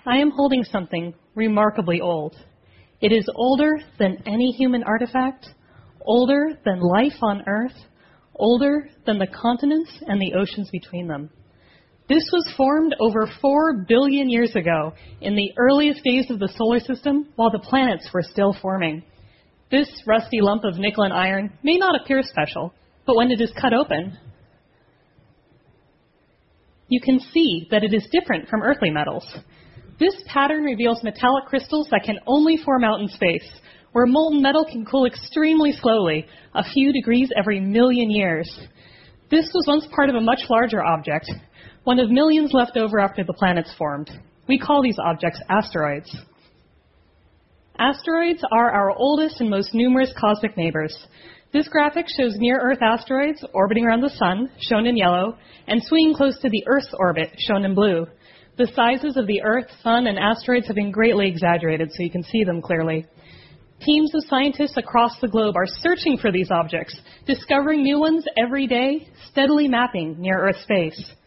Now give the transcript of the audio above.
I am holding something remarkably old. It is older than any human artifact, older than life on Earth, older than the continents and the oceans between them. This was formed over 4 billion years ago, in the earliest days of the solar system, while the planets were still forming. This rusty lump of nickel and iron may not appear special, but when it is cut open, you can see that it is different from earthly metals. This pattern reveals metallic crystals that can only form out in space, where molten metal can cool extremely slowly, a few degrees every million years. This was once part of a much larger object, one of millions left over after the planets formed. We call these objects asteroids. Asteroids are our oldest and most numerous cosmic neighbors. This graphic shows near-Earth asteroids orbiting around the Sun, shown in yellow, and swinging close to the Earth's orbit, shown in blue. The sizes of the Earth, Sun, and asteroids have been greatly exaggerated so you can see them clearly. Teams of scientists across the globe are searching for these objects, discovering new ones every day, steadily mapping near-Earth space.